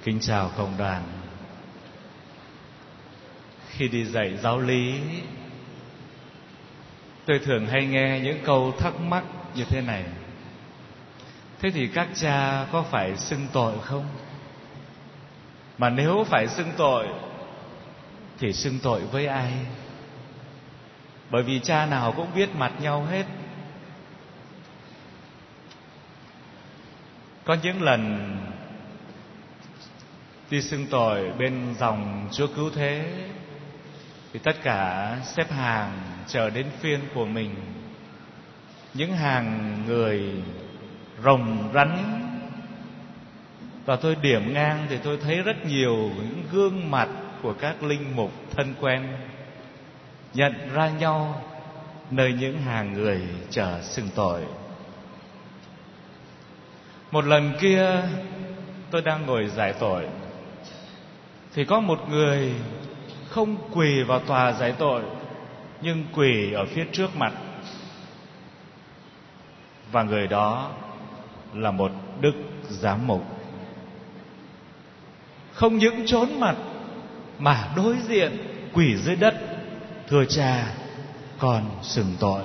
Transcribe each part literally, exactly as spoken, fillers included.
Kính chào cộng đoàn. Khi đi dạy giáo lý, tôi thường hay nghe những câu thắc mắc như thế này: thế thì các cha có phải xưng tội không? Mà nếu phải xưng tội thì xưng tội với ai? Bởi vì cha nào cũng biết mặt nhau hết. Có những lần đi xưng tội bên dòng Chúa Cứu Thế thì tất cả xếp hàng chờ đến phiên của mình. Những hàng người rồng rắn, và tôi điểm ngang thì tôi thấy rất nhiều những gương mặt của các linh mục thân quen nhận ra nhau nơi những hàng người chờ xưng tội. Một lần kia tôi đang ngồi giải tội thì có một người không quỳ vào tòa giải tội, nhưng quỳ ở phía trước mặt. Và người đó là một đức giám mục. Không những trốn mặt mà đối diện quỳ dưới đất: thưa cha, con xưng tội.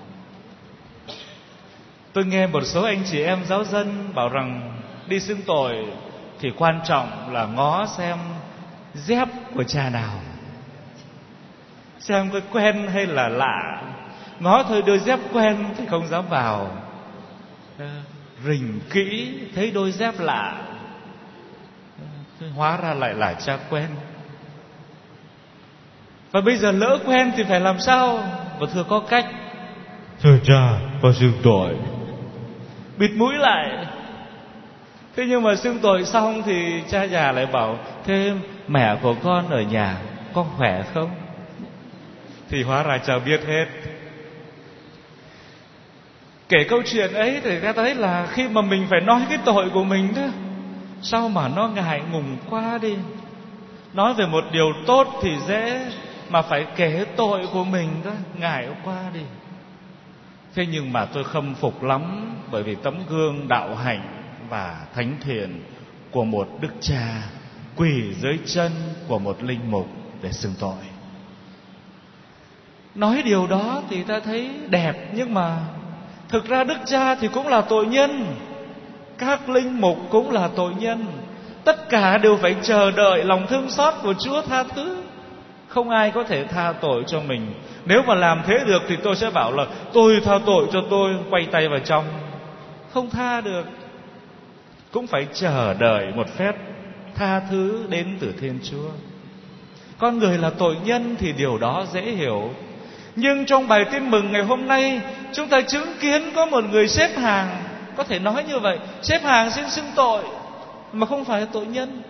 Tôi nghe một số anh chị em giáo dân bảo rằng đi xưng tội thì quan trọng là ngó xem dép của cha nào, xem có quen hay là lạ. Ngó thôi đôi dép quen thì không dám vào, rình kỹ thấy đôi dép lạ, hóa ra lại là cha quen. Và bây giờ lỡ quen thì phải làm sao? Và thưa có cách: thưa cha, con xưng tội. Bịt mũi lại. Thế nhưng mà xưng tội xong thì cha già lại bảo: thế mẹ của con ở nhà có khỏe không? Thì hóa ra cha biết hết. Kể câu chuyện ấy thì ta thấy là khi mà mình phải nói cái tội của mình đó, sao mà nó ngại ngùng quá đi. Nói về một điều tốt thì dễ, mà phải kể tội của mình đó, ngại quá đi. Thế nhưng mà tôi khâm phục lắm, bởi vì tấm gương đạo hạnh và thánh thiện của một đức cha quỳ dưới chân của một linh mục để xưng tội. Nói điều đó thì ta thấy đẹp, nhưng mà thực ra đức cha thì cũng là tội nhân, các linh mục cũng là tội nhân. Tất cả đều phải chờ đợi lòng thương xót của Chúa tha thứ. Không ai có thể tha tội cho mình. Nếu mà làm thế được thì tôi sẽ bảo là tôi tha tội cho tôi, quay tay vào trong. Không tha được. Cũng phải chờ đợi một phép tha thứ đến từ Thiên Chúa. Con người là tội nhân thì điều đó dễ hiểu. Nhưng trong bài tin mừng ngày hôm nay, chúng ta chứng kiến có một người xếp hàng, có thể nói như vậy, xếp hàng xin xưng tội mà không phải là tội nhân.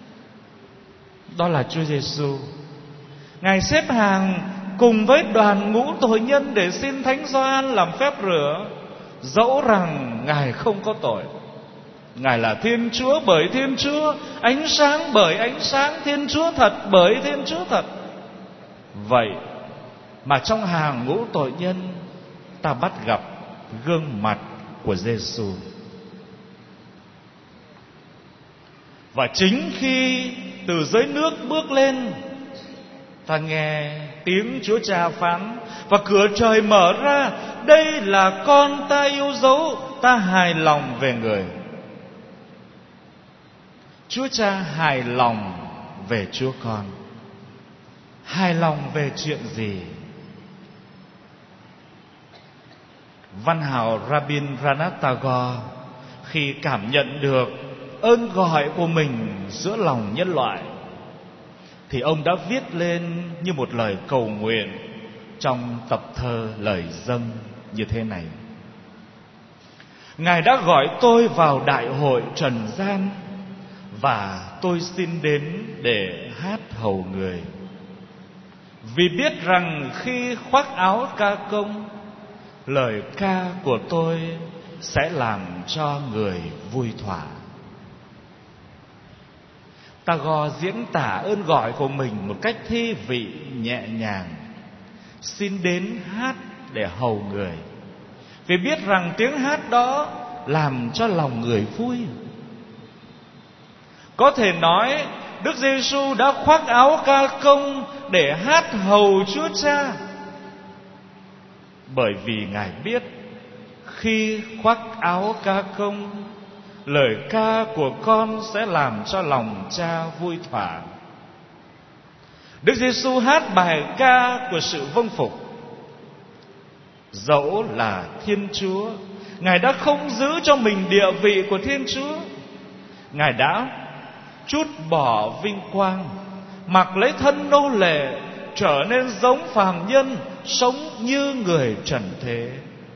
Đó là Chúa Giêsu. Ngài xếp hàng cùng với đoàn ngũ tội nhân để xin Thánh Gioan làm phép rửa, dẫu rằng Ngài không có tội. Ngài là Thiên Chúa bởi Thiên Chúa, ánh sáng bởi ánh sáng, Thiên Chúa thật bởi Thiên Chúa thật. Vậy mà trong hàng ngũ tội nhân, ta bắt gặp gương mặt của Giêsu. Và chính khi từ dưới nước bước lên, ta nghe tiếng Chúa Cha phán, và cửa trời mở ra: đây là con ta yêu dấu, ta hài lòng về người. Chúa Cha hài lòng về Chúa Con. Hài lòng về chuyện gì? Văn hào Rabin Ranat Tagore khi cảm nhận được ơn gọi của mình giữa lòng nhân loại thì ông đã viết lên như một lời cầu nguyện trong tập thơ Lời Dâng như thế này: Ngài đã gọi tôi vào đại hội trần gian, và tôi xin đến để hát hầu người. Vì biết rằng khi khoác áo ca công, lời ca của tôi sẽ làm cho người vui thỏa. Tagore diễn tả ơn gọi của mình một cách thi vị nhẹ nhàng: xin đến hát để hầu người, vì biết rằng tiếng hát đó làm cho lòng người vui. Có thể nói Đức Giêsu đã khoác áo ca công để hát hầu Chúa Cha, bởi vì Ngài biết khi khoác áo ca công, lời ca của con sẽ làm cho lòng Cha vui thỏa. Đức Giêsu hát bài ca của sự vâng phục. Dẫu là Thiên Chúa, Ngài đã không giữ cho mình địa vị của Thiên Chúa. Ngài đã trút bỏ vinh quang, mặc lấy thân nô lệ, trở nên giống phàm nhân, sống như người trần thế.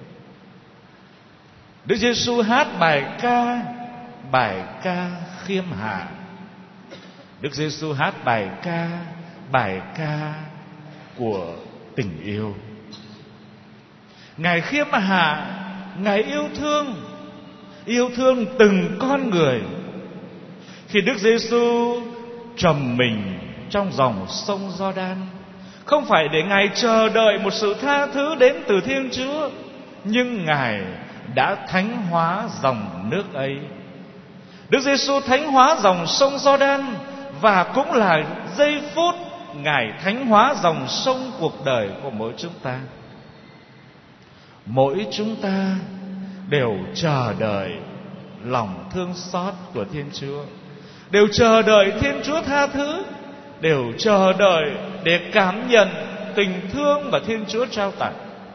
Đức Giêsu hát bài ca, bài ca khiêm hạ. Đức Giêsu hát bài ca, bài ca của tình yêu. Ngài khiêm hạ, Ngài yêu thương, yêu thương từng con người. Khi Đức Giêsu trầm mình trong dòng sông Giođan, không phải để Ngài chờ đợi một sự tha thứ đến từ Thiên Chúa, nhưng Ngài đã thánh hóa dòng nước ấy. Đức Giêsu thánh hóa dòng sông Giođan, và cũng là giây phút Ngài thánh hóa dòng sông cuộc đời của mỗi chúng ta. Mỗi chúng ta đều chờ đợi lòng thương xót của Thiên Chúa, đều chờ đợi Thiên Chúa tha thứ, đều chờ đợi để cảm nhận tình thương mà Thiên Chúa trao tặng.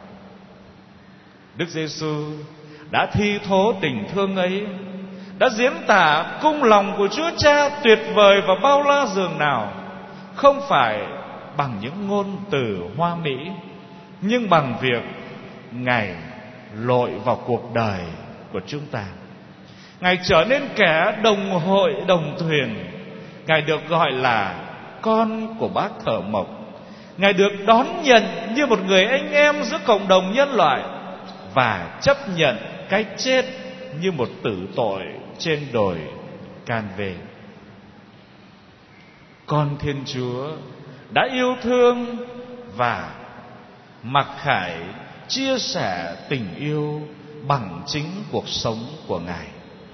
Đức Giêsu đã thi thố tình thương ấy, đã diễn tả cung lòng của Chúa Cha tuyệt vời và bao la dường nào, không phải bằng những ngôn từ hoa mỹ, nhưng bằng việc Ngài lội vào cuộc đời của chúng ta. Ngài trở nên kẻ đồng hội đồng thuyền. Ngài được gọi là con của Bác Thợ Mộc. Ngài được đón nhận như một người anh em giữa cộng đồng nhân loại, và chấp nhận cái chết như một tử tội trên đồi Can Vê. Con Thiên Chúa đã yêu thương và mặc khải chia sẻ tình yêu bằng chính cuộc sống của Ngài.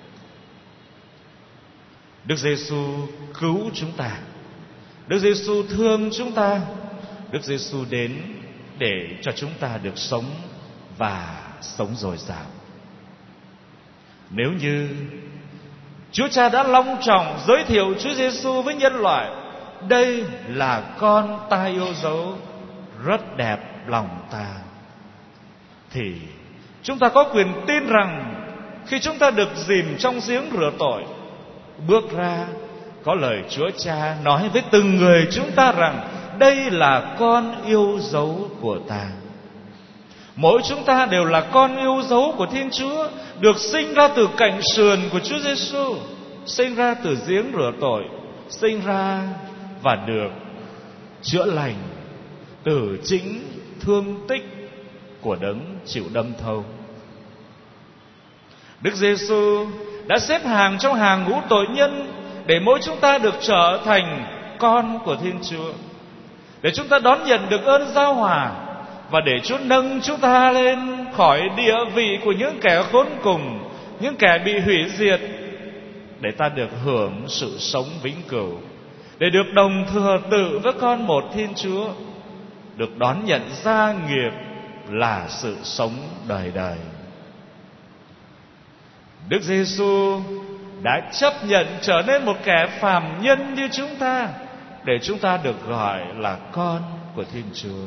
Đức Giêsu cứu chúng ta, Đức Giêsu thương chúng ta, Đức Giêsu đến để cho chúng ta được sống và sống dồi dào. Nếu như Chúa Cha đã long trọng giới thiệu Chúa Giêsu với nhân loại, đây là con ta yêu dấu, rất đẹp lòng ta, thì chúng ta có quyền tin rằng khi chúng ta được dìm trong giếng rửa tội, bước ra, có lời Chúa Cha nói với từng người chúng ta rằng đây là con yêu dấu của ta. Mỗi chúng ta đều là con yêu dấu của Thiên Chúa, được sinh ra từ cạnh sườn của Chúa Giêsu, sinh ra từ giếng rửa tội, sinh ra và được chữa lành từ chính thương tích của đấng chịu đâm thâu. Đức Giêsu đã xếp hàng trong hàng ngũ tội nhân để mỗi chúng ta được trở thành con của Thiên Chúa, để chúng ta đón nhận được ơn giao hòa, và để Chúa nâng chúng ta lên khỏi địa vị của những kẻ khốn cùng, những kẻ bị hủy diệt, để ta được hưởng sự sống vĩnh cửu, để được đồng thừa tự với con một Thiên Chúa, được đón nhận gia nghiệp là sự sống đời đời. Đức Giêsu đã chấp nhận trở nên một kẻ phàm nhân như chúng ta, để chúng ta được gọi là con của Thiên Chúa.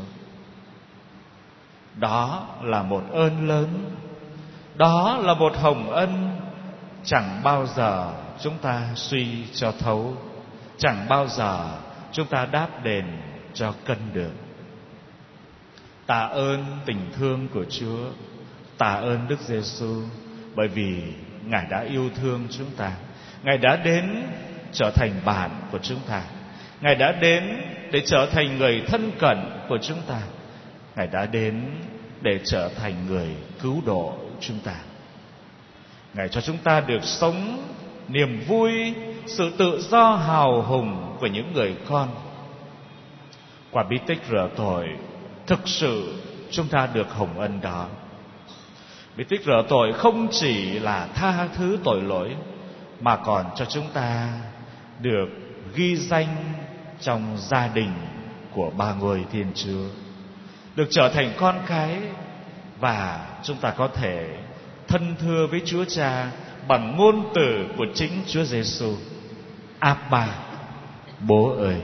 Đó là một ơn lớn, đó là một hồng ân chẳng bao giờ chúng ta suy cho thấu, chẳng bao giờ chúng ta đáp đền cho cân được. Tạ ơn tình thương của Chúa, tạ ơn Đức Giêsu, bởi vì Ngài đã yêu thương chúng ta. Ngài đã đến trở thành bạn của chúng ta. Ngài đã đến để trở thành người thân cận của chúng ta. Ngài đã đến để trở thành người cứu độ chúng ta. Ngài cho chúng ta được sống niềm vui, sự tự do hào hùng của những người con. Qua bí tích rửa tội, thực sự chúng ta được hồng ân đó. Bí tích rửa tội không chỉ là tha thứ tội lỗi, mà còn cho chúng ta được ghi danh trong gia đình của ba ngôi Thiên Chúa, được trở thành con cái, và chúng ta có thể thân thưa với Chúa Cha bằng ngôn từ của chính Chúa Giêsu: Abba, Bố ơi.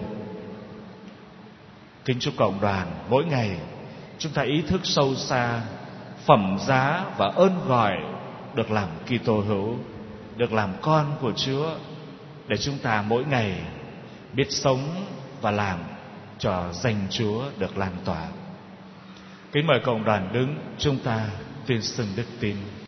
Kính chúc cộng đoàn mỗi ngày chúng ta ý thức sâu xa phẩm giá và ơn gọi được làm Kitô hữu, được làm con của Chúa, để chúng ta mỗi ngày biết sống và làm cho danh Chúa được lan tỏa. Kính mời cộng đoàn đứng, chúng ta tuyên xưng đức tin.